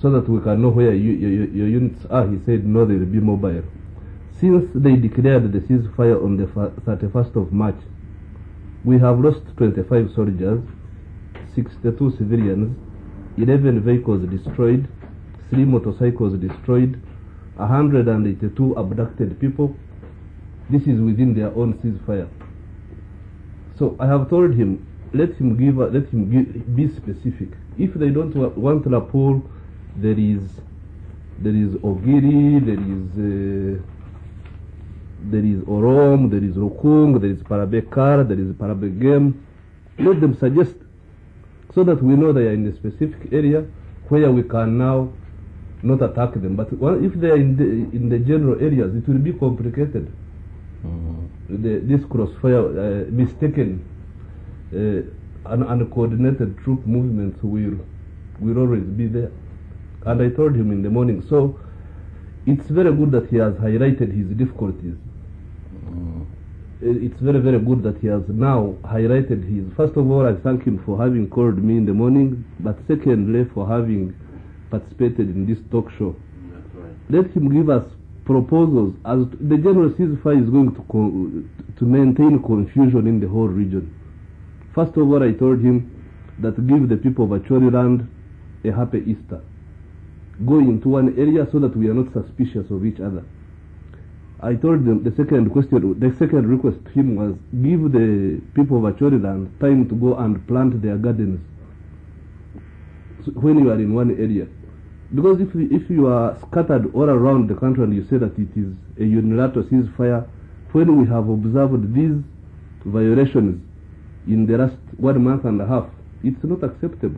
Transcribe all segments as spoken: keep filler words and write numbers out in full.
so that we can know where you, your, your units are. He said no, they will be mobile. Since they declared the ceasefire on the thirty-first of March, we have lost twenty-five soldiers, sixty-two civilians, eleven vehicles destroyed, three motorcycles destroyed, one hundred eighty-two abducted people. This is within their own ceasefire. So I have told him, let him give, let him give, be specific. If they don't want Lapul, there is, there is Ogiri, there is, uh, there is Orom, there is Rukung, there is Parabekar, there is Parabegem. Let them suggest, so that we know they are in a specific area where we can now not attack them. But if they are in the, in the general areas, it will be complicated. Mm-hmm. the, this crossfire, uh, mistaken, uh, un uncoordinated troop movements will, will always be there. And I told him in the morning, so it's very good that he has highlighted his difficulties. Mm. It's very, very good that he has now highlighted his... First of all, I thank him for having called me in the morning, but secondly, for having participated in this talk show. That's right. Let him give us proposals as to, the general ceasefire is going to, co to maintain confusion in the whole region. First of all, I told him that give the people of Achoriland a happy Easter. Go into one area so that we are not suspicious of each other. I told them the second question, the second request to him was give the people of Achoriland time to go and plant their gardens when you are in one area. Because if, if you are scattered all around the country and you say that it is a unilateral ceasefire, when we have observed these violations in the last one month and a half, it's not acceptable.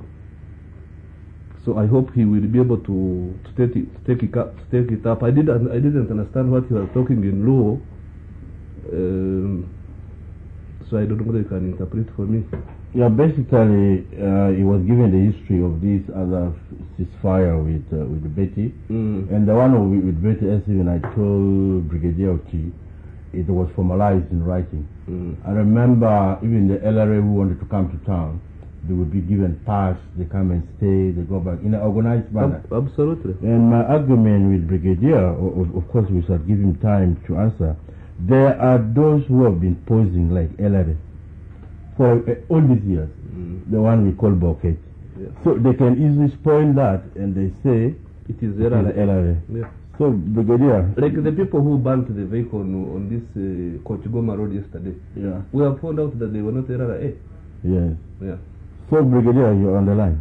So I hope he will be able to, to, take, it, to take, it up, to take it up. I didn't, I didn't understand what he was talking in Luo, um, so I don't know whether you can interpret for me. Yeah, basically, uh, he was given the history of this other ceasefire with uh, with Betty, mm. and the one with, with Betty, as even I told Brigadier Oti, it was formalized in writing. Mm. I remember even the L R A who wanted to come to town, they would be given pass, they come and stay, they go back in an organized manner. Absolutely. And my argument with Brigadier, of, of course we should give him time to answer, there are those who have been posing like L R A for uh, all these years, mm. the one we call Bokeh. Yeah. So they can easily spoil that and they say it is L R A. L R A. Yeah. So, Brigadier, like the people who burnt the vehicle on, on this uh, Kochigoma road yesterday, yeah, we have found out that they were not L R A. Yes. Yeah. So, Brigadier, you're on the line.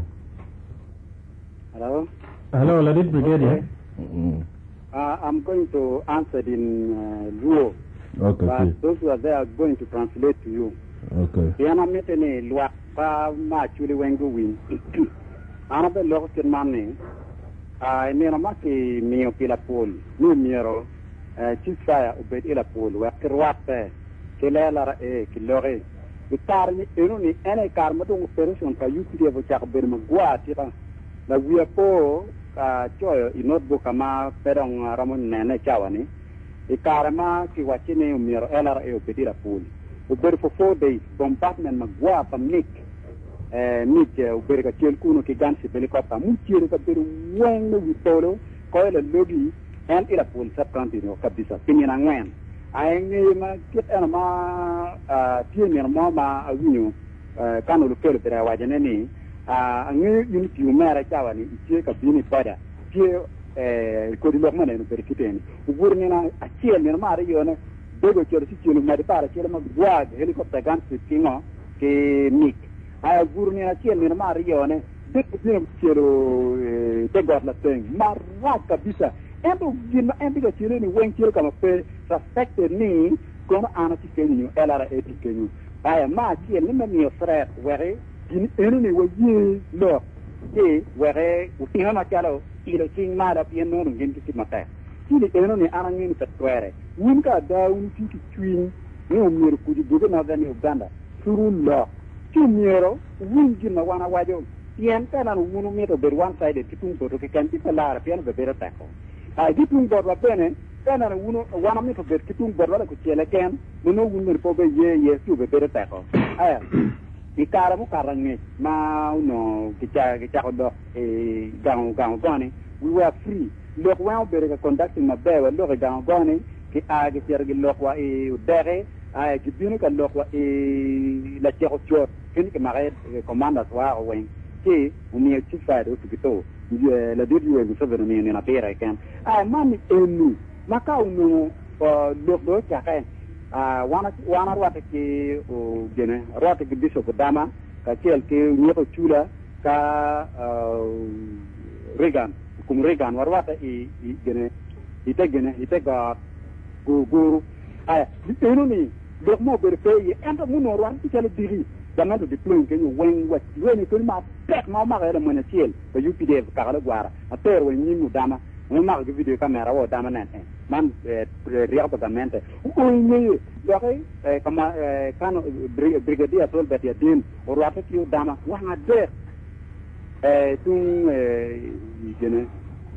Hello? Hello, Ladid Brigadier. Okay. Mm-hmm. uh, I'm going to answer in uh, Luo. Okay. But please. Those who are there are going to translate to you. Okay. Yana metene lwa pa ma chuli wengu win. Ana be lo ken manne. Ah ne na ma ke mio pila pol. Nu miero eh chisaya ubed ila pol wa kerwate kelela e kilore. Bitar ni enu ni ene karma to operation ka yuti de chak ber ma gwa tira. La wia po ka choyo inotbo kama perong ramon nene chawani. E karma ki wachine miero ela e ubed ila pol. Uber for four days, bombardment magwa pa Nick, eh, Nick, uber ka chel kuno ki gansi helicopter, mutiere ka beru weng no witolo, ko ela logi, and ila pol sa continue kabisa, pinina ngwen. Ay ngi ma kit ena ma, tie ni ma ma awinyo, kano lukelo pera wajane ni, ngi unity umera chawani, tie ka bini pada, tie, eh, kodi lokmane no perikiteni. Uber ni na, achie ni ma ari yone, Dogo chero si chelo ma dipara chelo ma guag helicopter gan si kingo ke Nick. Ay gurni na chelo ni ma rione, dek pino chelo te god la teng. Maraka bisa. Endo gin endi ga chelo ni wen chelo kama pe suspected ni kono ana ti kenyu L R A ti kenyu. Ay ma chelo ni ma mi frère were gin enu ni wo yi lo. Ke were utinga ma chalo ilo king ma da pieno ngin ti mata. Kili eno ni ana ngini tatwere. Winka da unti twin ni umiro kudi bugo na dani Uganda. Suru lo. Ki miro wingi na wana wajo. Tien kana unu mito ber one sided kitung boto ke kanti pelara piano be bere tako. Ai kitung boto wa bene kana unu wana mito ber kitung boto wala ku chele ken no unu po be ye ye su be bere tako. Aya. i kara mu karange ma no kicha kicha do e gang gang gone we were free look when we conducting my bear look gang gone ki a ki sergi look wa e dere a ki binu ka look wa e la tiro tio kin ki mare commandant wa wen ki umi ci fa do to la dudi we so venu ni na pera kan a mami enu maka unu look do cha kan a wana wana wata ki o gene rota ki biso ko dama ka kel ke nyeto chula ka regan kum regan war wata i gene ite gene ite ga go go ay enu ni do mo ber fe yi ento mu no wan ti kel diri dama do deploy ke ni wen wat wen ko ma pek ma ma ga mo na tiel ko U P D F ka ga gwara a ter wen ni mu dama mo ma ga video camera wo dama nan man riapagamente o ni dokai kama kano brigadier tol bet yatin o rata ki dama wa nga de eh tung gene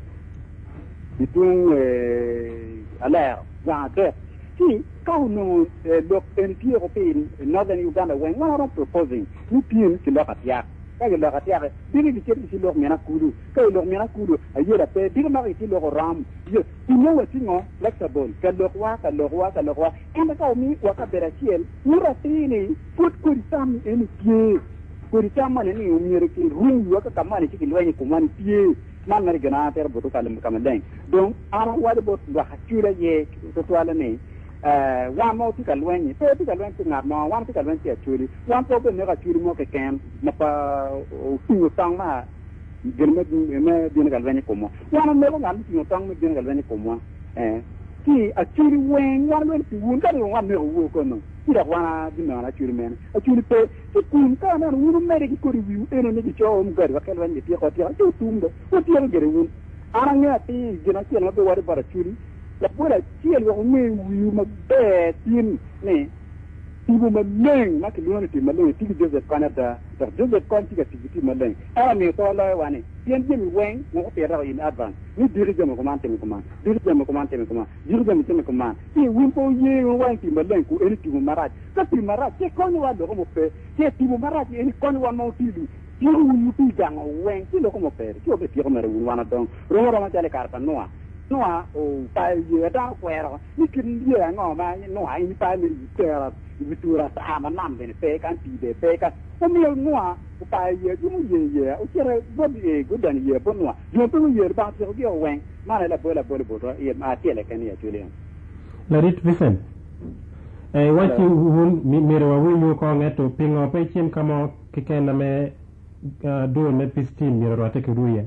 tung ala wa de si kauno dok en pi européen northern Uganda when one are proposing ni pin ki lokatia ka ge lokatia digi di kedi si lok mena kudu ka lok mena kudu ayera pe digi ma ki lok ram yo tinyo wetingo flexible ka lok wa ka lok wa ka lok wa en ka mi wa ka beratiel mura tini put kuri sam en pie kuri sam mane ni umire ki rum wa ka kamani ki lwenyi kumani pie man mari gana ter boto kalam kamanden donc ara wade bot do hakura ye to toala ne eh wa mo ti kalwenyi pe ti kalwenyi ngar no wa ti kalwenyi ti achuri wa po be ne ka churi mo ke kem na pa o tingo tang ma gelme me din kalwenyi ko mo wa na me ngar tingo tang me din kalwenyi ko mo eh ti achuri wen wa no ti wun ka no wa me wo ko no ti da wa di na achuri men achuri pe ti kun ka na wun me ri ko ri wi eno ne ti cho mo gar wa kalwenyi ti ko ti ti tumdo o ti ro gere wun ara nga ti gina ti na be wa bara churi la pura tiel wa me wi ma be tin ne tibu ma leng ma ki lona ti ma leng ti Joseph Canada da Joseph Conti ka ti ti ma leng ara me to la wa ne tien je mi wen mo te ra in advance ni dirige mo komante mi komante dirige mo komante mi komante dirige mo mi komante ti wi po ye wa ti ma leng ku eni ti mo maraj ka ti maraj ke ko ni wa do mo pe ke ti mo maraj eni ko ni wa mo ti du ti wi ti gang wen ti lo ko mo pe ti o be ti ko mera wi wa na don ro ro ma tele karta noa noa o pa ye da kwero ni kin ye ngo ma noa ni pa ni tera vitura sa ma nam bene pe kan ti de pe kan o mi noa o pa ye ju mu ye ye o kere bo ye go dan ye bo noa yo pe ye ba ti o wen ma la bo la bo bo to ye ma ti le kan ye chule la rit visen e wati hun mi mero wa wu ko ngeto pingo pe chim kamo kikena me do ne pistin mero wa te ke ruye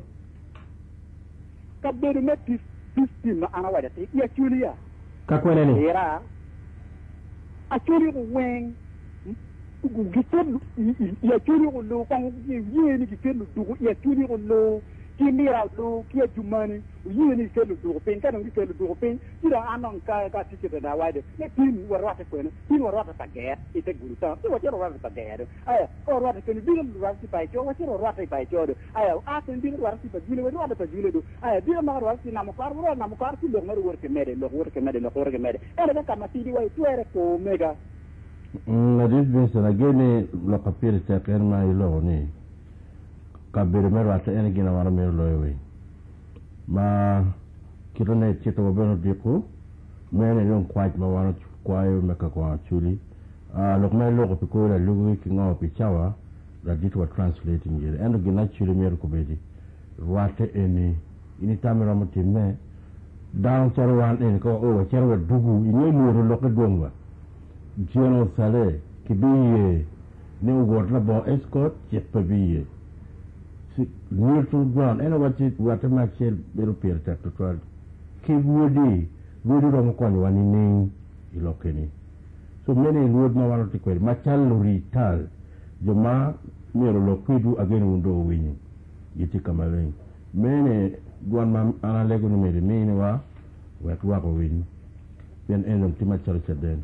ka be me pistin Pistin ana wada te ya chulia ka kwene ni era a chuli ko wen ku gitel ya chuli ko lo kan ye ni gitel du ya chuli ko lo ki mira lo ki jumani ye ni gitel du pen kan gitel du pen ira anon ka ka ti ke da wade ne tin warata ko ne tin warata ta ge ite guruta ti wa jero warata ta ge ay o warata ko ni bi lu warata pa jo wa jero warata pa jo ay a tin bi warata pa jule wa warata pa jule do ay bi ma warata na mo par wala na mo par ti lo ngaro worke mede lo worke mede lo worke mede era da kama ti di wa tu era ko mega la difference na gene lo capire ta per mai lo ni kabere mero ata ene gina wara mero lo yewe ma kirone chito wabeno diku mene yon kwaj ma wana kwayo meka kwa chuli ah lok mai loko piko la lugu ki ngawa pichawa la ditu wa translating yere endo gina chuli mero kubedi wate ene ini tamira mati me down charo wan ene ko o charo wa dugu inye muro loka dongwa jeno sale kibiye ne ugorla bo escort chepa biye neutral ground ena wati wata machel bero perta total ki wodi wodi ro mo kwani wani ni ilokeni so mene luod ma wano tikwe machal rital joma mero lo kwidu again undo winyi yiti kama wen mene gwan ma ana lego ni mere mene wa wat wa ko winyi ben enom ti machal chaden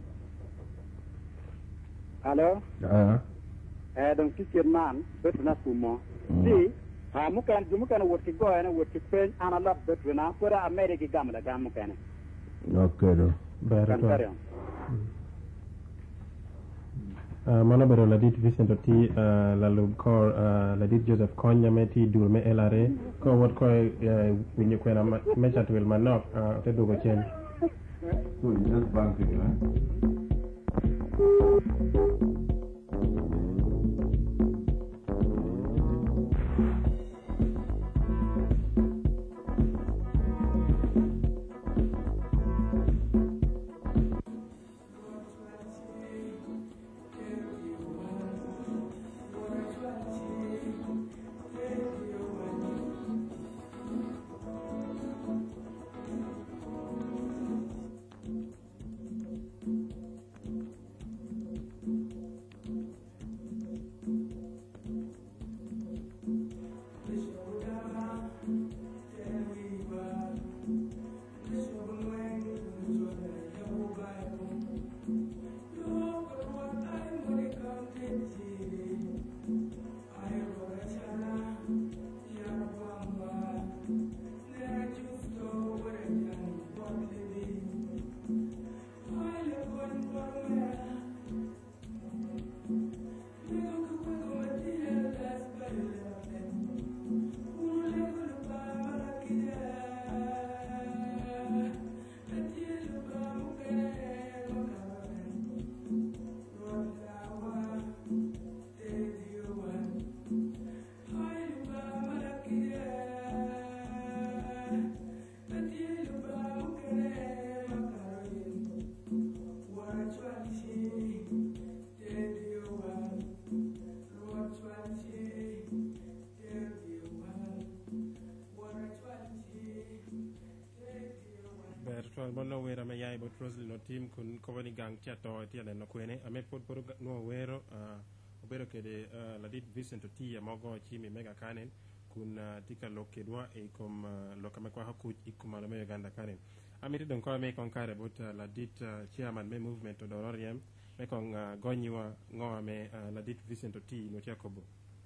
allo ah eh donc ki man betu na sumo si ha mukan jumukan woti go ena woti pen ana la betu na pura america gamla gamukan okay do barato Uh, mano bero ladit Vincent Oti uh, lalu kor uh, ladit Joseph Konya meti dulme L R A ko wat ko uh, winyo kwena mechat wil manok uh, te dugo chen. So you just bank it, right? Bono wera me yai bot Roslyn no team kun kowani gang chato tiane no kwene ame pod pod no wero uh, obero kede uh, ladit Vincent Oti mogo chimi mega kanen kun uh, tika lokedwa e kom uh, lokame kwa haku ikuma no me Uganda kanen amiti don ko me kon kare bot uh, ladit uh, chairman me movement to dororiam me kon uh, gonyiwa ngo me uh, ladit Vincent Oti no Jacobo.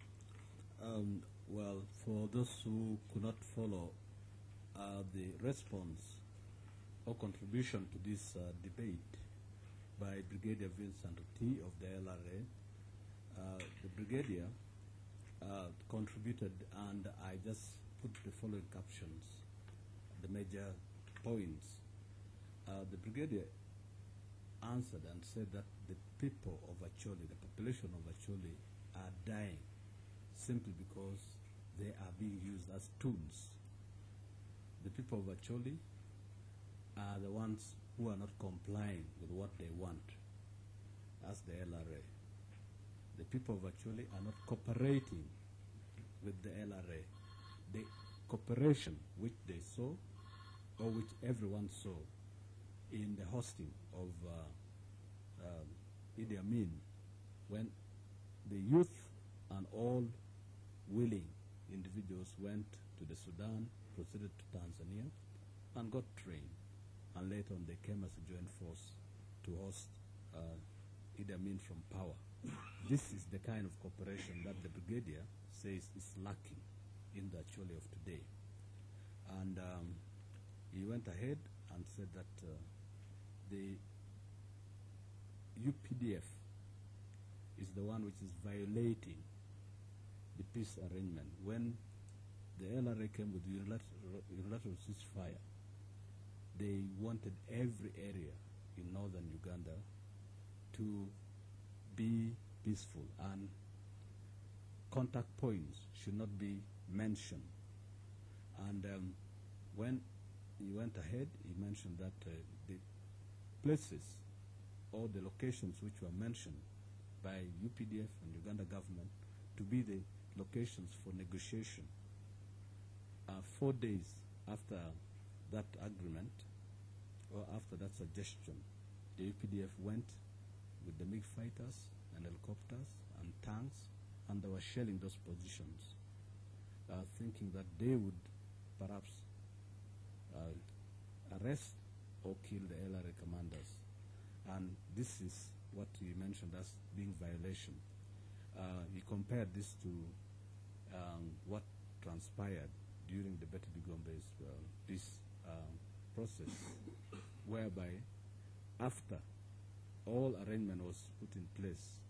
Um, well, for those who could not follow uh, the response or contribution to this uh, debate by Brigadier Vincent Oti of the L R A. Uh, the Brigadier uh, contributed, and I just put the following captions, the major points. Uh, the Brigadier answered and said that the people of Acholi, the population of Acholi, are dying simply because they are being used as tools. The people of Acholi are the ones who are not complying with what they want as the L R A. The people of Acholi are not cooperating with the L R A. The cooperation which they saw, or which everyone saw in the hosting of uh, um, Idi Amin, when the youth and all willing individuals went to the Sudan, proceeded to Tanzania, and got trained. And later on they came as a joint force to host uh, Idi Amin from power. This is the kind of cooperation that the Brigadier says is lacking in the Acholi of today. And um, he went ahead and said that uh, the U P D F is the one which is violating the peace arrangement. When the L R A came with the unilateral, unilateral ceasefire, they wanted every area in northern Uganda to be peaceful, and contact points should not be mentioned. And um, when he went ahead, he mentioned that uh, the places or the locations which were mentioned by U P D F and Uganda government to be the locations for negotiation. Uh, four days after that agreement, or after that suggestion, the U P D F went with the MiG fighters and helicopters and tanks, and they were shelling those positions, uh, thinking that they would perhaps uh, arrest or kill the L R A commanders. And this is what he mentioned as being violation. Uh, he compared this to um, what transpired during the Betty Bigombe's uh, peace uh, process, whereby after all arrangement was put in place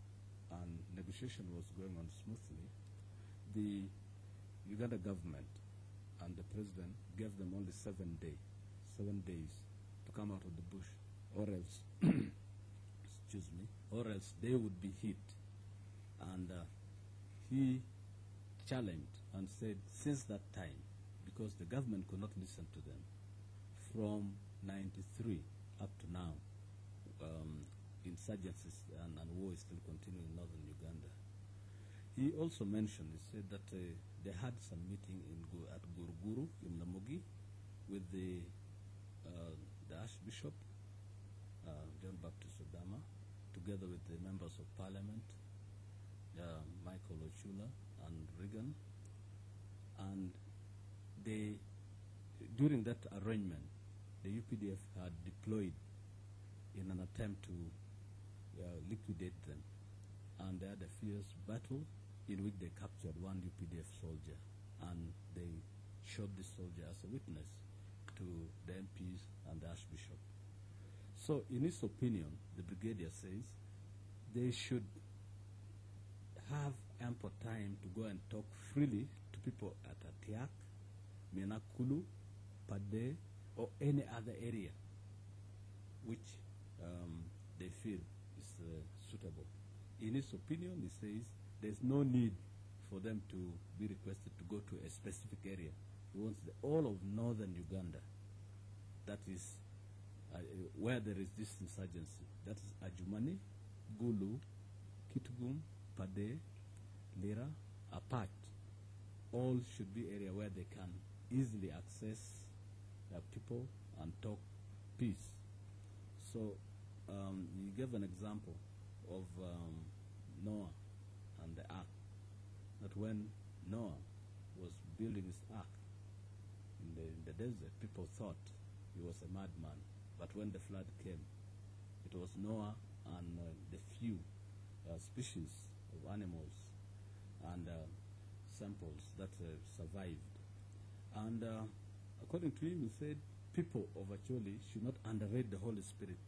and negotiation was going on smoothly, the Uganda government and the president gave them only seven days, seven days to come out of the bush, or else, excuse me, or else they would be hit. And uh, he challenged and said, since that time, because the government could not listen to them, from ninety-three up to now, um, insurgencies and, and war is still continuing in northern Uganda. He also mentioned, he said that uh, they had some meeting in Gu at Guruguru in Lamugi with the, uh, the Archbishop, uh, John Baptist Odama, together with the members of parliament, uh, Michael Ochula and Reagan. And they, during that arrangement, the U P D F had deployed in an attempt to uh, liquidate them. And they had a fierce battle in which they captured one U P D F soldier, and they shot this soldier as a witness to the M Ps and the Archbishop. So in his opinion, the brigadier says they should have ample time to go and talk freely to people at Atiak, Menakulu, Pade, or any other area which um, they feel is uh, suitable. In his opinion, he says there's no need for them to be requested to go to a specific area. He wants the, all of northern Uganda, that is uh, where there is this insurgency. That is Ajumani, Gulu, Kitgum, Pade, Lira, Apat. All should be area where they can easily access uh, people and talk peace. So um, he gave an example of um, Noah and the ark, that when Noah was building his ark in the, in the desert, people thought he was a madman. But when the flood came, it was Noah and uh, the few uh, species of animals and uh, samples that uh, survived. And uh, according to him, he said people of Acholi should not underrate the Holy Spirit.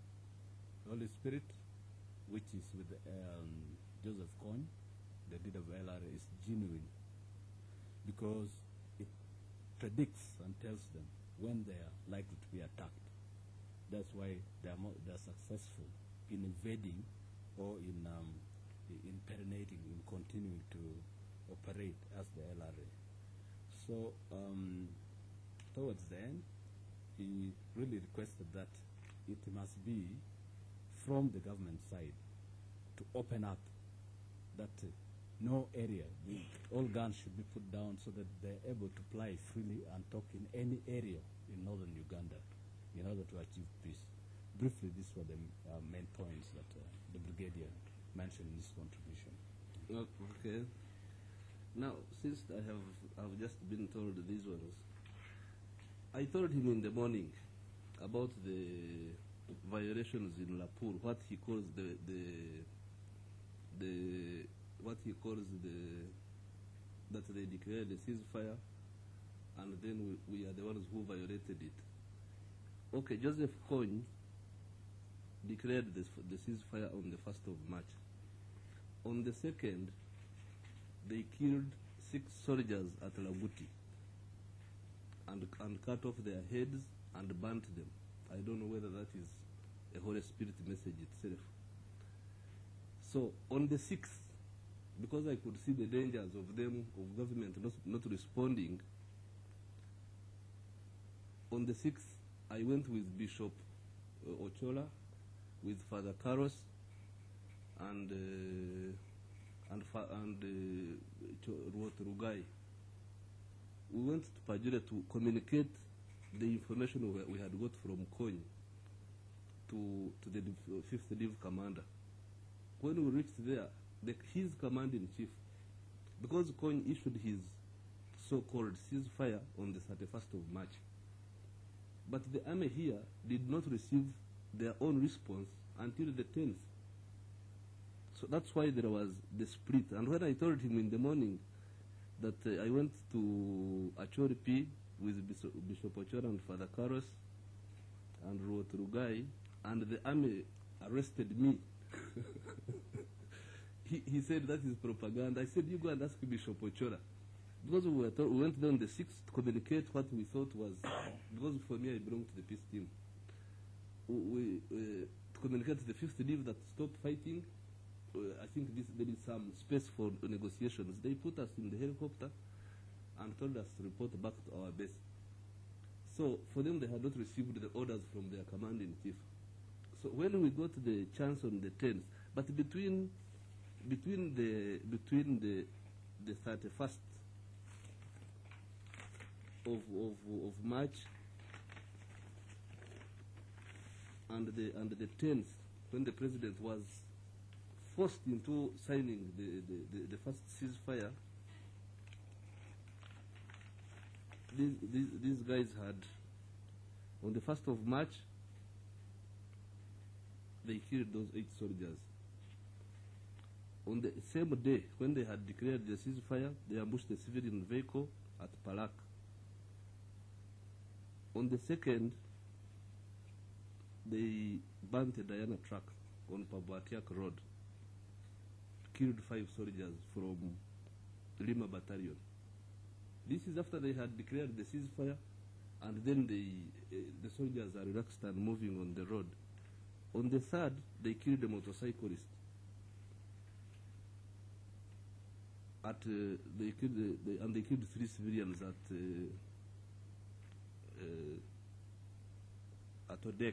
The Holy Spirit, which is with um, Joseph Kony, the leader of L R A, is genuine because it predicts and tells them when they are likely to be attacked. That's why they are, more, they are successful in invading or in, um, in penetrating, in continuing to operate as the L R A. So um, towards the end, he really requested that it must be from the government side to open up that uh, no area, the, all guns should be put down so that they're able to fly freely and talk in any area in northern Uganda in order to achieve peace. Briefly, these were the uh, main points that uh, the brigadier mentioned in his contribution. Okay. Now, since I have I've just been told these ones, I told him in the morning about the violations in Lapur, what he calls the the the what he calls the that they declared the ceasefire, and then we, we are the ones who violated it. Okay, Joseph Kony declared this, the ceasefire on the first of March. On the second, they killed six soldiers at Laguti and, and cut off their heads and burnt them. I don't know whether that is a Holy Spirit message itself. So on the sixth, because I could see the dangers of them, of government not, not responding, on the sixth, I went with Bishop uh, Ochola, with Father Carlos, and uh, and fa and uh, Ruot Rugai. We went to Pajira to communicate the information we, we had got from Kony to to the fifth Div commander. When we reached there, the, his commanding chief, because Kony issued his so-called ceasefire on the thirty-first of March, but the army here did not receive their own response until the tenth. So that's why there was the split. And when I told him in the morning that uh, I went to Acholi P with Bishop, Bishop Ochola and Father Carlos and Ruot Rugai, and the army arrested me, he said that is propaganda. I said, you go and ask Bishop Ochola. Because we, were to- we went there on the sixth to communicate what we thought was, because for me I belong to the peace team. We, we, uh, to communicate to the fifth leave that stop fighting. Uh, I think this, there is some space for negotiations. They put us in the helicopter and told us to report back to our base. So for them, they had not received the orders from their commander-in-chief. So when we got the chance on the tenth, but between between the between the the thirty-first of of of March and the and the tenth, when the president was forced into signing the the, the, the first ceasefire, these, these these guys had, on the first of March, they killed those eight soldiers. On the same day, when they had declared the ceasefire, they ambushed the civilian vehicle at Palak. On the second, they burnt a Diana truck on Pabwatiak Road, killed five soldiers from Lima Battalion. This is after they had declared the ceasefire, and then they, uh, the soldiers are relaxed and moving on the road. On the third, they killed a motorcyclist. At uh, they killed uh, they, and they killed three civilians at uh, uh, at Odek.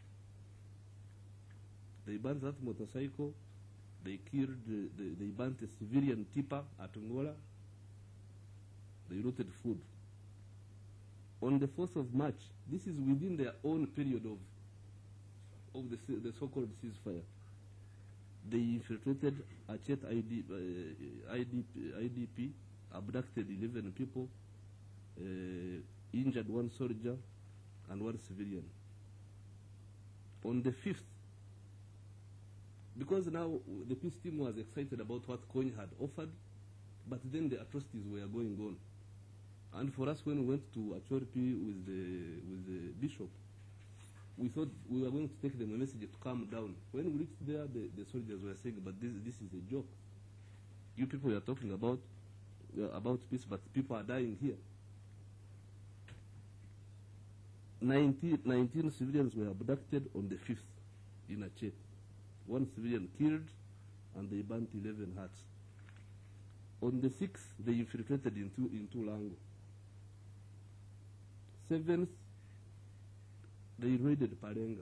They burnt that motorcycle. They killed. Uh, they, they burnt a civilian tipper at Angola. They looted food. On the fourth of March, this is within their own period of of the, the so-called ceasefire. They infiltrated Achet I D, uh, I D P, I D P, abducted eleven people, uh, injured one soldier and one civilian. On the fifth, because now the peace team was excited about what Kony had offered, but then the atrocities were going on. And for us, when we went to Achorpi with the, with the bishop, we thought we were going to take them a message to calm down. When we reached there, the, the soldiers were saying, but this, this is a joke. You people are talking about, uh, about peace, but people are dying here. nineteen, nineteen civilians were abducted on the fifth in Achet. One civilian killed, and they burnt eleven huts. On the sixth, they infiltrated into, into Lango. Seventh, they raided Parenga.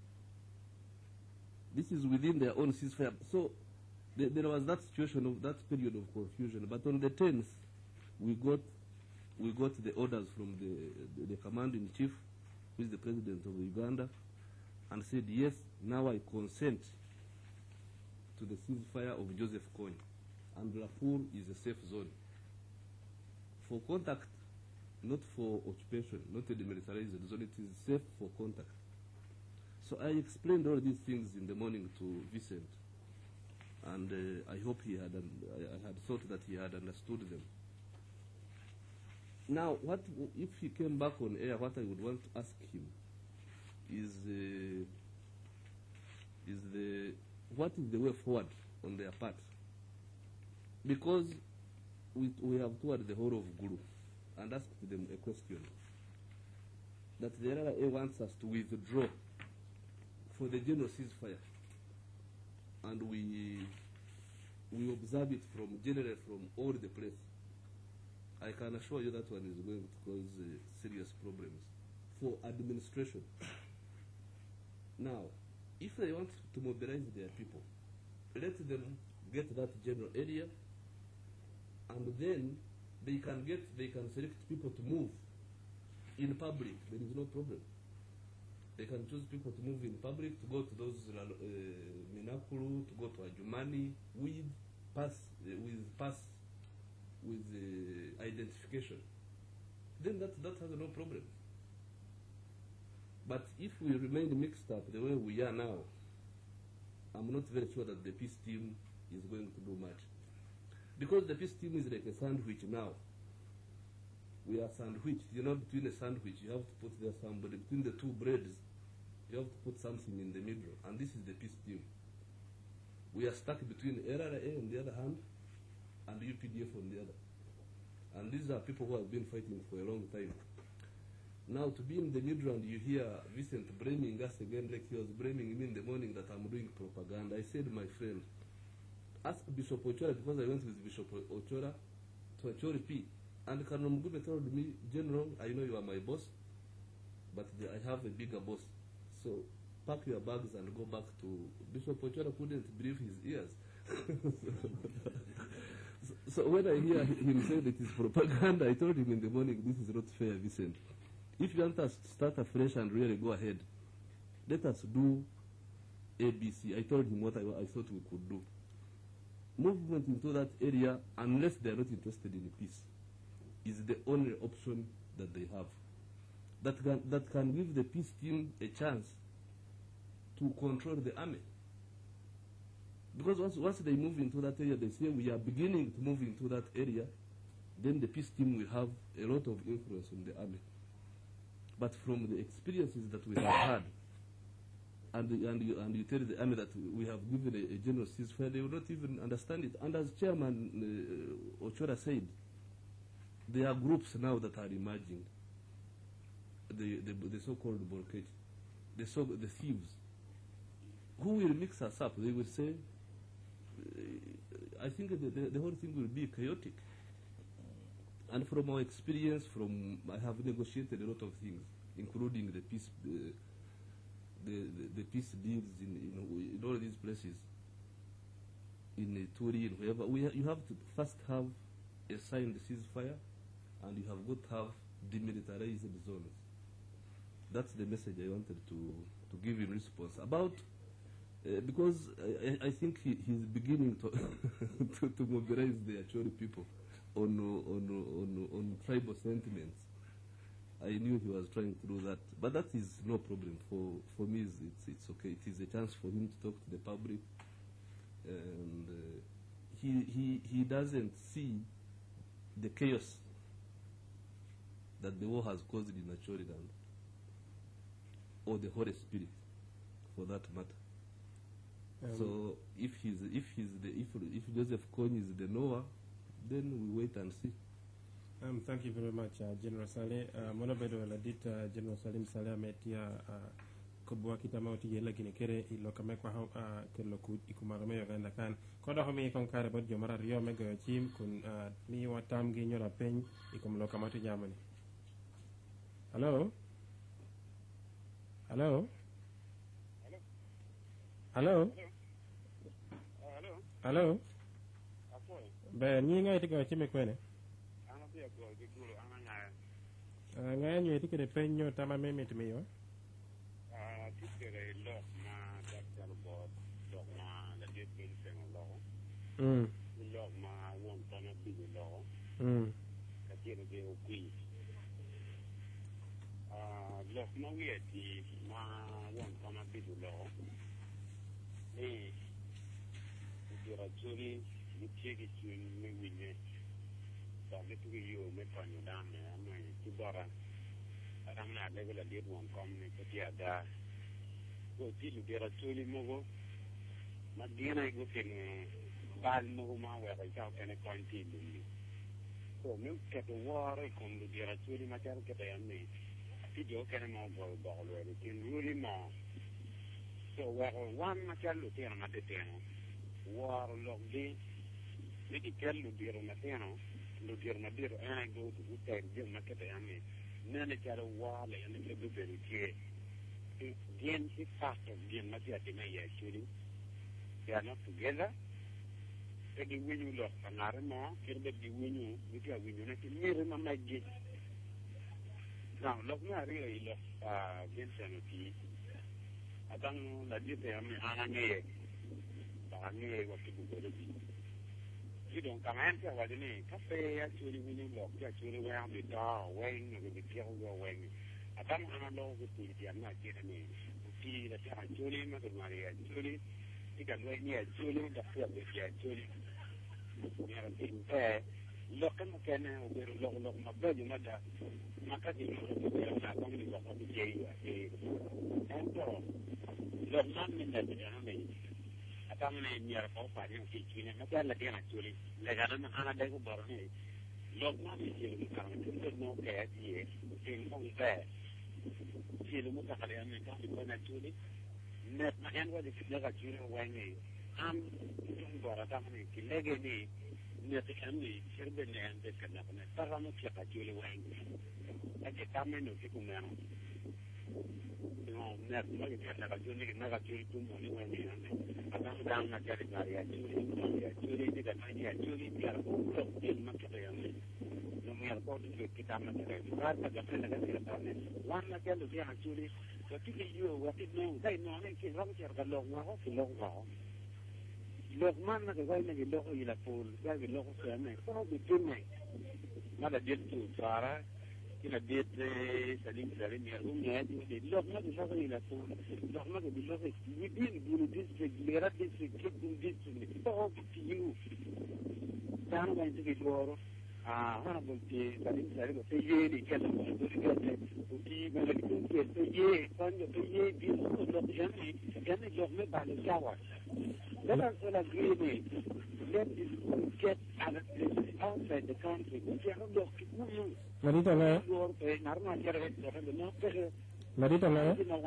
This is within their own ceasefire. So th there was that situation of that period of confusion. But on the tenth, we got we got the orders from the, the, the commander-in-chief, who is the president of Uganda, and said, yes, now I consent to the ceasefire of Joseph Kony, and Darfur is a safe zone for contact, not for occupation, not a demilitarized zone. It is safe for contact. So I explained all these things in the morning to Vincent, and uh, I hope he had, un I had thought that he had understood them. Now, what if he came back on air? What I would want to ask him is, uh, is the what is the way forward on their part? Because we we have toured the whole of Gulu and asked them a question that the R R A wants us to withdraw for the general ceasefire, and we we observe it from generally from all the place. I can assure you that one is going to cause uh, serious problems for administration. Now, if they want to mobilize their people, let them get that general area, and then they can get they can select people to move in public. There is no problem. They can choose people to move in public, to go to those uh, Minakuru, to go to Ajumani with pass uh, with pass with uh, identification. Then that that has no problem. But if we remain mixed up the way we are now, I'm not very sure that the peace team is going to do much. Because the peace team is like a sandwich now. We are sandwiched. You know, between a sandwich, you have to put there somebody. Between the two breads, you have to put something in the middle. And this is the peace team. We are stuck between L R A on the other hand and U P D F on the other. And these are people who have been fighting for a long time. Now, to be in the middle and you hear Vincent blaming us again, like he was blaming me in the morning that I'm doing propaganda. I said, my friend, ask Bishop Ochora, because I went with Bishop Ochora to Achori P. And Colonel Mugume told me, General, I know you are my boss, but the, I have a bigger boss. So pack your bags and go back to... Bishop Ochora couldn't believe his ears. so, so when I hear him say that it is propaganda, I told him in the morning, this is not fair, Vincent. If you want us to start afresh and really go ahead, let us do A B C. I told him what I, I thought we could do. Movement into that area, unless they are not interested in peace, is the only option that they have. That can, that can give the peace team a chance to control the army. Because once, once they move into that area, they say we are beginning to move into that area, then the peace team will have a lot of influence on the army. But from the experiences that we have had, and, and, you, and you tell the army that we have given a, a general ceasefire, they will not even understand it. And as Chairman uh, Ochora said, there are groups now that are emerging, the, the, the so-called Borkech, the, so, the thieves, who will mix us up. They will say, uh, I think the, the, the whole thing will be chaotic. And from our experience, from I have negotiated a lot of things, including the peace, uh, the, the the peace deals in, in in all these places, in uh, Turi and wherever. We ha you have to first have a signed ceasefire, and you have got to have demilitarized zones. That's the message I wanted to to give in response about. Uh, because I, I think he, he's beginning to, to to mobilize the Acholi people on on on on tribal sentiments. I knew he was trying to do that, but that is no problem for for me. It's it's okay. It is a chance for him to talk to the public, and uh, he he he doesn't see the chaos that the war has caused in Acholiland, or the Holy Spirit, for that matter. Um, so if he's if he's the if if Joseph Kony is the knower, then we wait and see. Um, thank you very much, uh, General Saleh. Monobedo la dit uh, General Salim Saleh ametia kubwa kitamauti yela gine kere ilo kame kwa hau kelo ku ikumarame yo ganda kan. Koda homi ikon kare bod jomara rio mego yo chim kun mi watam gi nyora peny ikum lo kamatu jamani. Hello? Hello? Hello? Hello? Be ni ngai tiga chime kwene? Uh, ngay nyo iti kede penyo tama meme timi yo? Ah, tikere lo ma daktar bo lo ma la dit bin sen lo. Mm. Lo ma won tana bi lo. Mm. Ka tire de o qui. Ah, lo ma wi ti ma won tana bi lo. Ni dira jori ni tiegi tu mi wine. Da le tu yo me panyo dame ama ti bara. Ramna level a dit won kom ni ko dia da. Go ti lu dira jori mo go. Ma dina go ken bal mo ma wa ka ka ken ko ti lu. So mi ke to wore kon lu dira jori ma tar ke ta ni. Ti jo ken mo go go lo ni ken ruli mo. So where one ma tar lu tira ma de teno. War lo di ni ki kel lu dira ma teno. Lu dira ma dira ai go to ta di ma ke ta ni. Nene karo wale ane kebu berike. Dien si faster dien mati ati me ye shuri. They are not together. Egi winyu lo sanare mo kirbe di winyu wiki a winyu na ki mire ma magi. Now lo na rio ilo ah Vincent Oti. Adang la dite ame anange anange wa kibu berike. You don't come and what you mean. Cafe actually winning lock, actually wearing the door, weighing with the kill your wing. I don't know with the I'm not getting me. See that Julie, Mother Maria, Julie, you can wait near Julie, the field with you, Julie. We have been there. Look and can over long, long, my brother, mother, my cousin, not only look at the J. And so, look, not in that, I mean. atang ne mier ko pa ni ki ki ne ma ka la dia actually le ga na ana de ko bor ni log ma mi ki ni ka ni ko no ke ti ki mo be ki lu mo ka ka ya ni ka ko na actually net ma yan wa de ki ga ki ro wa ni am tung bor atang ne ki le ge ni net ka ni sirbe ne an de ka na ne ta ga mo ki ka ki le wa ni e ke ta me no ki ku me no net ma ki na ka ki ni na ka ki tu mo ni wa ni ne atang dang na ka ri ga ya ya churi ni da ni ya churi ni ya ko to ki ma ki ya ni no mi ko to ki ta ma ki ra ta ga na ka ki ta ne wan na ke lu ya churi to ki ki yo wa ti no dai no ne ki ra ki ga lo wa ko ki lo wa lo man na ga ni lo ko ila pol ga ga lo ko se ne ko bi ti ne ma da dit tu sara ki na dit salim salim ya um ne di lo ma di lo ko ila pol lo ma di lo ko ni din bu district lera district ki bu district ko ki you dan ga ni ki loro ah wana bu ti salim salim ko ye ni ke lo ko ko ki ga ni ki ke ye kan yo ye bi ko lo ya ni ya ni lo me ba le sawa. Let us all agree, let this get out of this, outside the country. Marita na. Marita na.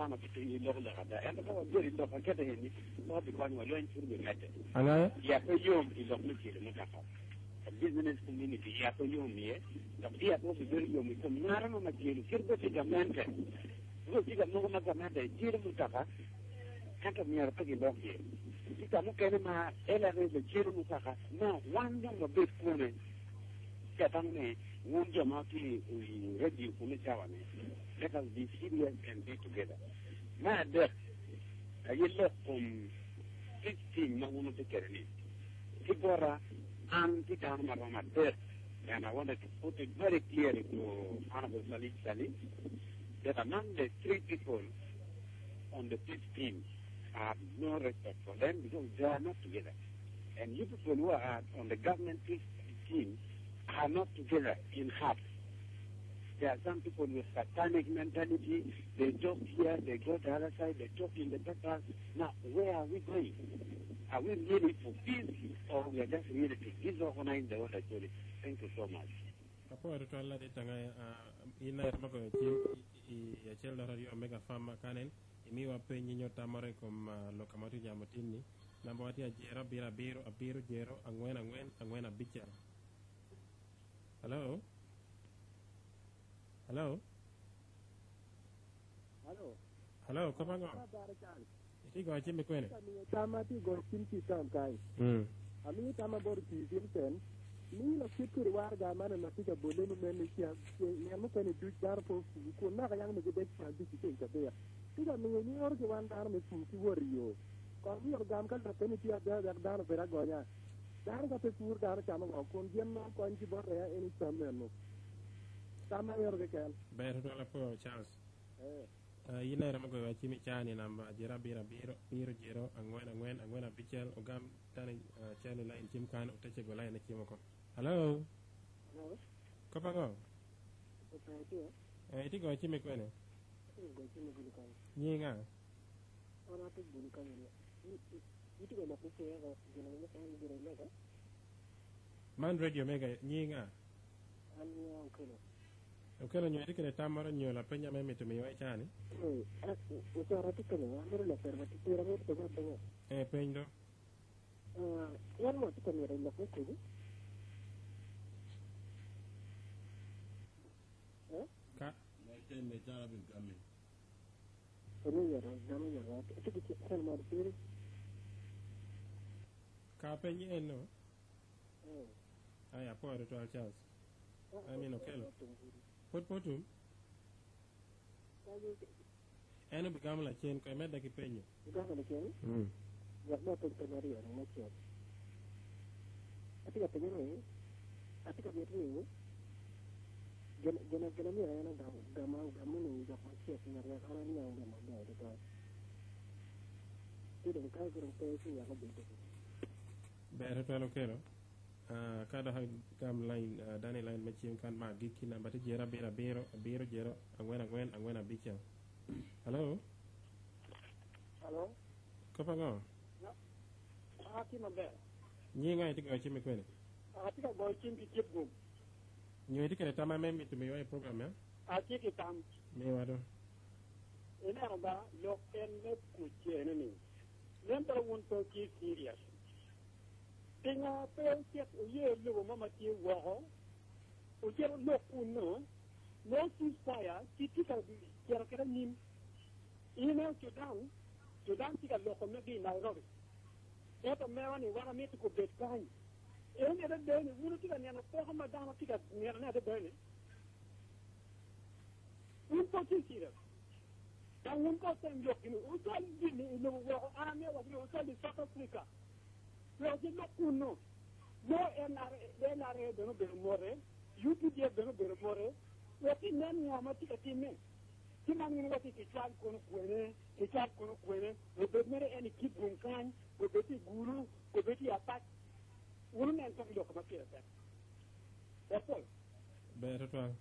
Ana. Ya pe yom ti lok ni le mata fa. Business community ya pe yom ye. Da dia ko bi yom ko nara no ma ki kirbe ti gamante. Ko ti gamno ma gamante, jir mata fa. Kanta mi ara pe lok ye. Kita mungkin mah elak itu ciru muka nah wanda ngebet kune katang ne wanda mati ready kune cawan ne let us be serious and be together nah deh ayo loh um fifteen na uno te kerni kibora an kita marah mater and I wanted to put it very clearly to Honorable Salim Salim that among the three people on the fifteen I have no respect for them because they are not together. And you people who are on the government team are not together in heart. There are some people with satanic mentality. They talk here, they go to the other side, they talk in the papers. Now, where are we going? Are we really for peace or we are just really to disorganize the world actually? Thank you so much. Apo ito ala di tangay ina mako team i chel dara yu omega fama kanen imi wa penyi nyota more kom lokamati jamotini namba wati ajera bira biro abiro jero angwen angwen angwen abichar. Hello. Hello. Hello. Hello, kapango. Iti go chimi kwene. Tama ti go chimchi tam kai. Mm. Ami tama bor ti simten. Ni la fikir warga mana na tika bolenu men ki ni amu kwene du jar po ko na ga yang me de cha bi ti ke ya. Tika ni ni or ke wan dar me ti ti woriyo. Ko ni or gam kal ta ni ti ada dar dar pera gonya. Dar ka pe pur dar cha ma ko jem na ko anji bor ya eni tameno. Tama yor ke kel. Ber to la po Charles. Eh. Uh, yina rama go chimi chani namba jera bira biro biro jero angwen angwen angwen abichel ogam tani uh, chani line tim kan utache go line chimo ko. Hello. Hello. Kapango. Okay, Eh iti go chimi kwene. go chimi bulikan. Nyinga. Ora tu bulikan ni. Iti go na ku ya go gina ni kan ni gina mega. Man radio mega nyinga. An ya okay. Ukelo nyo ikene tamara nyo la penya meme to miwa chani. Eh, usara tu kan ya, mero la perma ti tira mo to ba ba. Eh pendo. Ah, yan mo ti kan ya la ko ko. Eh? Ka Mete metara bin kami. Ano ya ra, ano ya ra. Ito ti kan mo ti. ka penya eno. Eh. Aya po ro to Charles. I mean okelo. Pot potum. Eno bigam la chen ko emeda ki penyo. Bigam la chen? Mm. Ya mo to penari ya na chen. Ati ka penyo ni. Ati ka betu ni. Gena gena gena mi ya na da gama gamu ni da ko chen ni ya kana ni ya ma da da ta. Ti de ka ko pe si ya ko be. Bere to lo kelo. Uh, kada ha gam line uh, dani line machim kan ma giki na bati jera bera bero bero jero angwen angwen angwen abicha. Hello. Hello. Kapango. Ya. haki maber nyi ngai tiko chimi kwene ati ka go chim ki chip gum nyi tiko tama me mi tumi wa program ya ati ki tam me wado ina ba lo ken ne ku chene ni nemba won to ki serious tinga pe chep o ye lu mama ti wo o je lo ku no no ceasefire ki ti ka bi kera kera nim ina Sudan Sudan ti ka lo ko me bi Nairobi eto me wani wana mi ko bet kan e ne da de ni wulu ti ka ne na ko ma da ma ti ka ne na da de ni un po ti ti da dan un ko tem yo ki o so di ni no wo ame wa o so di South Africa lo ti lo ku no no e na e na re de no be more you ti de de no be more o ti nan ya ma ti ka ti me ti man ni wati ti chal ko no kwene ti chal ko no kwene o be mere eni ki bun kan o be ti guru o be ti attack wonu men to lo ko ma ti ta that's all be to to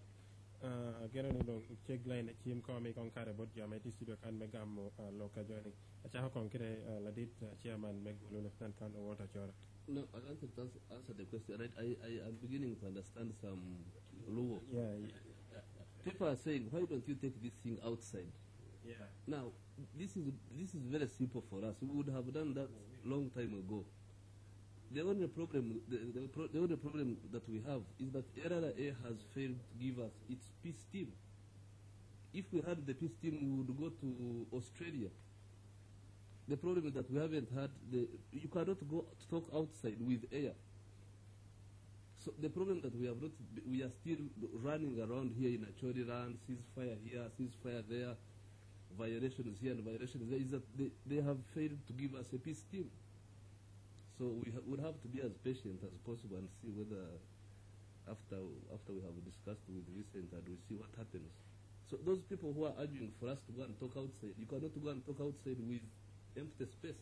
uh gero ni do check line chim ko mi kon kare bot jam ti studio kan me gam lo ka joni acha ko kire la dit chairman me gulo lieutenant kan o wota chora. No, I can't answer, answer the question. Right, I, I am beginning to understand some law. Yeah, yeah. People are saying, why don't you take this thing outside? Yeah. Now, this is this is very simple for us. We would have done that long time ago. The only problem, the, the, pro, the only problem that we have is that R R A has failed to give us its peace team. If we had the peace team, we would go to Australia. The problem is that we haven't had the. You cannot go to talk outside with air. So the problem that we have not, we are still running around here in Acholi Run, ceasefire here, ceasefire there, violations here and violations there, is that they, they have failed to give us a peace team. So we ha would have to be as patient as possible and see whether after after we have discussed with Vincent and we see what happens. So those people who are arguing for us to go and talk outside, you cannot go and talk outside with empty space.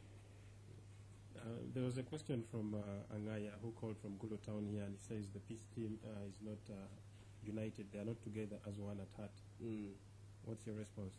Uh, there was a question from uh, Angaya who called from Gulu Town here, and he says the peace team uh, is not uh, united. They are not together as one at heart. Mm. What's your response?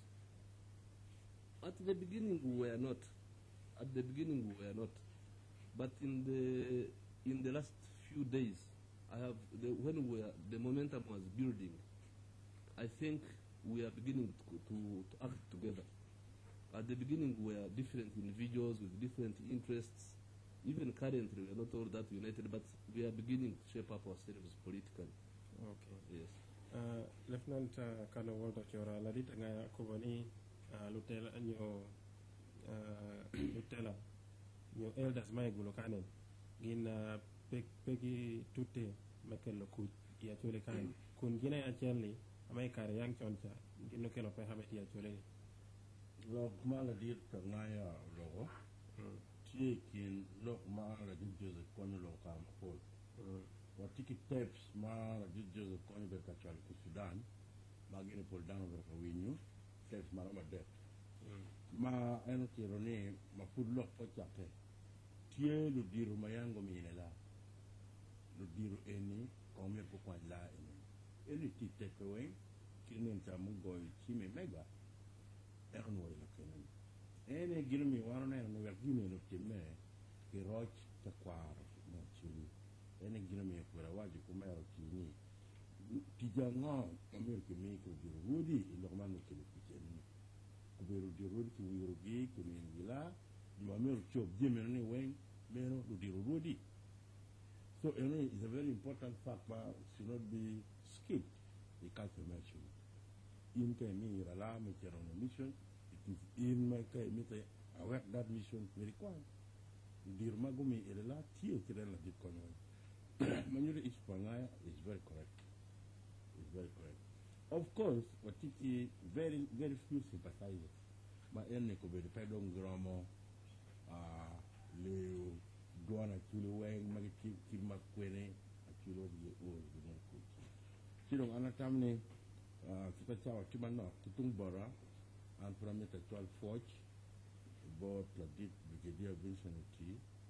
At the beginning we were not. At the beginning we were not. But in the in the last few days, I have the, when we are, the momentum was building, I think we are beginning to, to, to act together. At the beginning, we are different individuals with different interests. Even currently, we are not all that united, but we are beginning to shape up ourselves politically. Okay. Yes. Uh, Lieutenant uh, Colonel Walter Chora, ladit nga kubani lutela nyo lutela nyo elders may gulo kanen gin peki tutte makelo ku ya chole kan kun gina ya chenli amay kare yang choncha gino kelo pe hameti ya chole Lok mala dir tangaya logo. Chikin lok mala dir jose kono loka mapol. Watiki tapes mala dir jose kono berka chal ku Sudan. Magini pol dano berka winyu. Tapes mala madet. Ma eno kironi ma pud lok po chake. Tie lu diru mayango minela. Lu diru eni komir po kwa la eni. Eni ti take away. Kinin tamungo chime mega. Eron wari la kenen ene gilmi warone no vergime no timme che roch ta kwar no chini ene gilmi ko la waji ko mero chini ti jango amir ke mi ko di rudi lo man ke le chini ko beru di rudi ki wiru gi ke mi gila di amir chob di me ne wen mero di rudi. So ene is a very important fact, but should not be skipped. The confirmation in ke mi rala me kero no mission. It is in my ke mi te aware that mission very require dir magumi elela tie kire la dit kono manure is pangaya is very correct is very correct. Of course what it is very very few sympathizers but enne ko be de pedong gromo ah le doana chule weng magi ki ki makwene achulo di o di no ko sidong anatamne kita cawa kimano tutung bara and from it twelve forge about the deep Brigadier Vincent T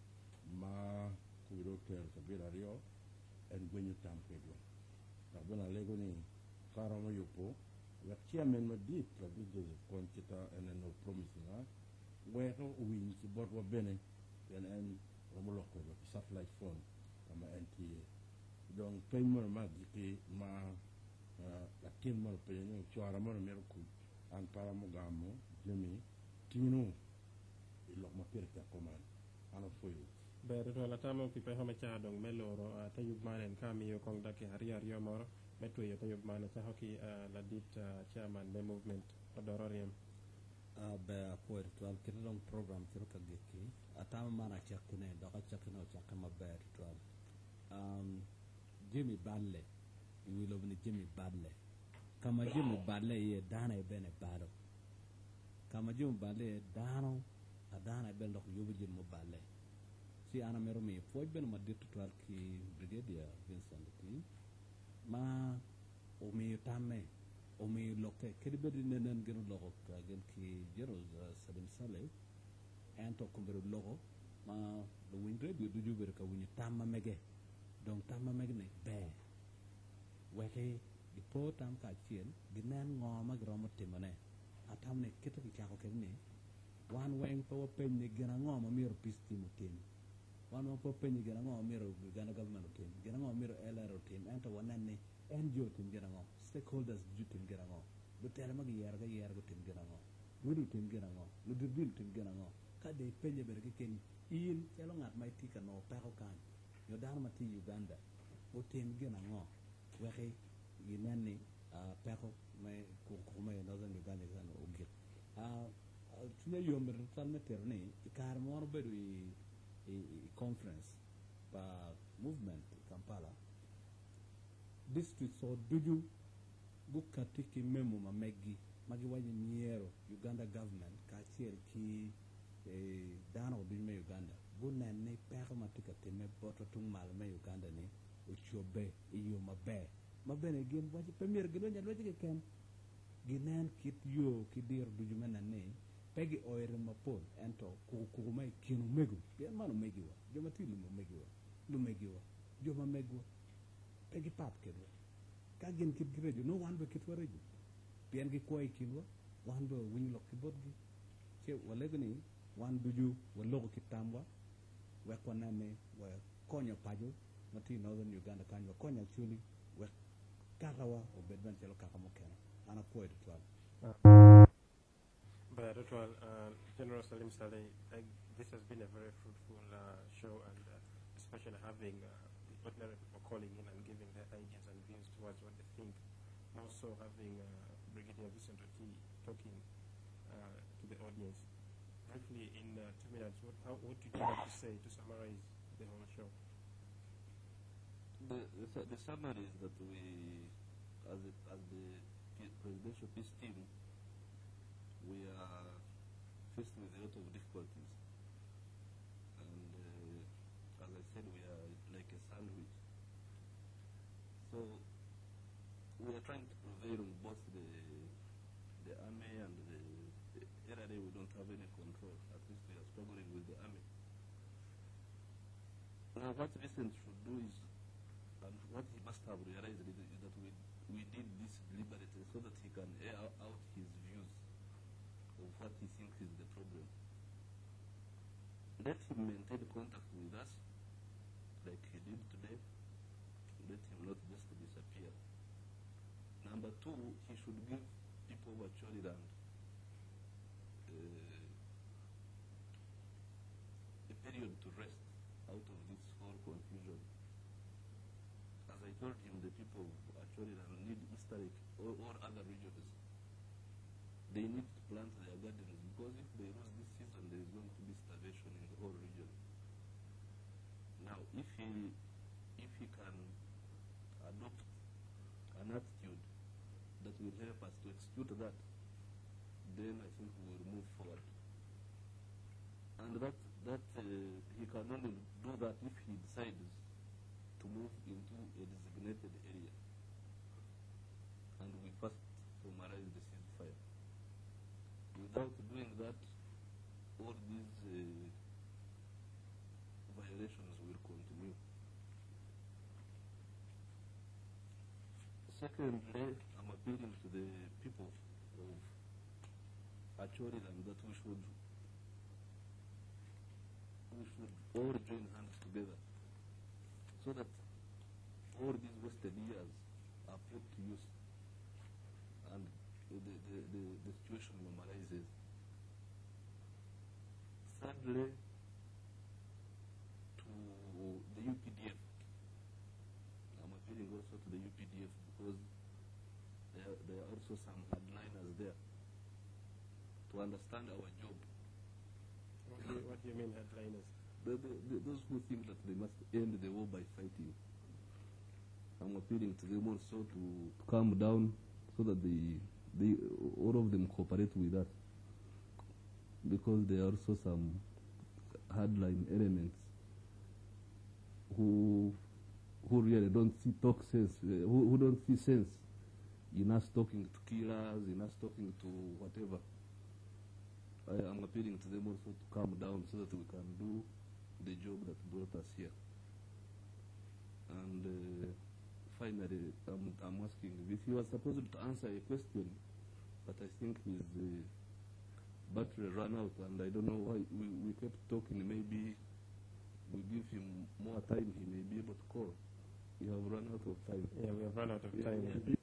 ma kubiroter kabira rio and when you tampedwa tabona lego ni karamo yopo la chairman ma deep la big Joseph Konkita and no promising us where wins but wa bene yan en ramulo ko lo satellite phone ama N T A donc pay mo ma di ma la tin mo pe ni chora mo mer ku an para mo gamo jemi tinu ilo ma perta command ana foyo bere to la tamo ki pe homa cha dong meloro tayub manen kamiyo kong dake hariar yomoro metu yo tayub manen cha hoki la dit chairman the movement odororium a be a poer to al kidong program tiro ka geki atama mana chakune do ka chakune o chakama ber to um Jimmy Balle we love ni Jimmy Balle kama Jimmy Balle ye dana e bene baro kama Jimmy Balle dano a dana e bene yobu Jimmy Balle si ana mero mi foj ben ma dit to al ki brigadier Vincent ki ma o mi tamme o mi lokke kedi bedi nenen genu logo ka gen ki jero Salim Saleh ento ko beru logo ma do windre bi du juber ka wuni tamma mege donc tamma mege ne be weke di po tam ka chien di nen ngoma gromo timone atam ne keto ki ka ko ni wan weng po pen ni gena ngoma miro pisti mutin wan po pen ni gena ngoma miro gana government mutin gena ngoma miro L R team ento wanen ni N G O team gena ngoma stakeholders ju team gena ngoma lu tele mag yer ga yer go team gena ngoma lu team gena ngoma lu dirbil team gena ngoma kade penye berke ken in chelo ngat mai tika no pero kan yo dan ma ti Uganda o team gena ngoma waxe yinani a pero mai ko ko mai northern Uganda zan o git a tune yo mer tan meterne ikar mo no bedu i conference ba movement Kampala district so duju bukati ki memo ma meggi magi waji miero Uganda government ka tiel ki e dano duju me Uganda bu nen ni pexo matika te me boto tung mal me Uganda ni o chobe iyo mabe mabe ne gen waji premier gelo nyal waji ken ginen kit yo ki dir duju menen ni pegi oire mapol ento ku ku mai kinu megu bien manu megi wa joma ti lu megi wa lu megi wa joma megu pegi pap kedo ka gen kit girejo no wan be kit warejo bien gi koy kinwa wan do wini lo ki bodgi che wala gni wan duju wala ko kitamba we ko nane wa konyo pajo mati northern Uganda kanyo konya chuli we karawa o bedban chelo kakamo kena ana koy de twal but well uh, General Salim Saleh uh, this has been a very fruitful uh, show and uh, especially having uh, the ordinary people calling in and giving their ideas and views towards what they think. Also having uh, Brigadier Vincent Oti talking uh, to the audience. Briefly, in uh, two minutes, what, how, what did you have to say to summarize the whole show? The, the, the summary is that we, as, a, as the presidential peace team, we are faced with a lot of difficulties. And uh, as I said, we are like a sandwich. So we are trying to prevail on both the the army and the, the L R A. We don't have any control. At least we are struggling with the army. Now what Vincent should do is, and what he must have realized is, is that we, we did this deliberately so that he can air out his views of what he thinks is the problem. Let him maintain contact with us like he did today. Let him not just disappear. Number two, he should give people who are Choriland uh, a period to rest out of this whole confusion. As I told him, the people of Choriland need Easter egg or, or other regions. They need to plant their gardens because if they lose this season, there is going to be starvation in the whole region. Now, if he if he can adopt an attitude that will help us to execute that, then I think we will move forward. And that that uh, he can only do that if he decides to move into a designated area, and we first formalize the ceasefire. Without doing that, all these uh, violations will continue. Secondly, I'm appealing to the people of Achoriland that we should we should all join hands together so that all these wasted years are put to use and the, the, the, the situation normalizes. Thirdly, to the U P D F, I'm appealing also to the U P D F because there, there are also some hardliners there to understand our job. What do you, what do you mean headliners? The, the, the, those who think that they must end the war by fighting. I'm appealing to them also to, to calm down so that they, they, all of them cooperate with us, because there are also some hardline elements who who really don't see talk sense, uh, who, who don't see sense in us talking to killers, in us talking to whatever. I am appealing to them also to calm down so that we can do the job that brought us here. And uh, finally, I'm, I'm asking if he was supposed to answer a question, but I think his uh, battery ran out, and I don't know why we, we kept talking. Maybe we give him more time, he may be able to call. We have run out of time. Yeah, we have run out of Yeah, time. yeah.